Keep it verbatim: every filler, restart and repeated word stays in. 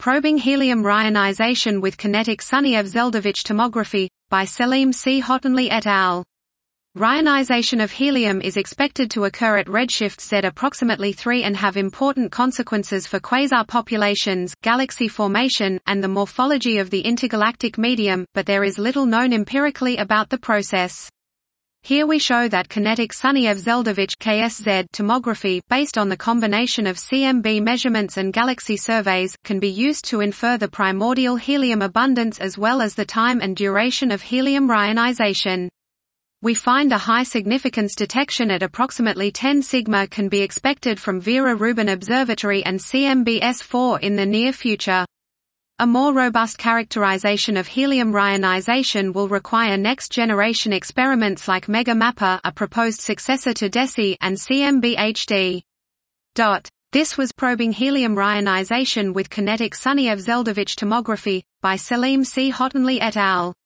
Probing helium rionization with kinetic Sunyaev-Zeldovich tomography, by Selim C. Hottonley et al. Rionization of helium is expected to occur at redshift Z approximately three and have important consequences for quasar populations, galaxy formation, and the morphology of the intergalactic medium, but there is little known empirically about the process. Here we show that kinetic Sunyaev-Zeldovich (K S Z) tomography, based on the combination of C M B measurements and galaxy surveys, can be used to infer the primordial helium abundance as well as the time and duration of helium rionization. We find a high significance detection at approximately ten sigma can be expected from Vera Rubin Observatory and C M B S four in the near future. A more robust characterization of helium rionization will require next-generation experiments like MEGA-MAPPER, a proposed successor to DESI, and C M B H D. This was Probing Helium Rionization with Kinetic Sunyaev-Zeldovich Tomography, by Selim C. Hottonley et al.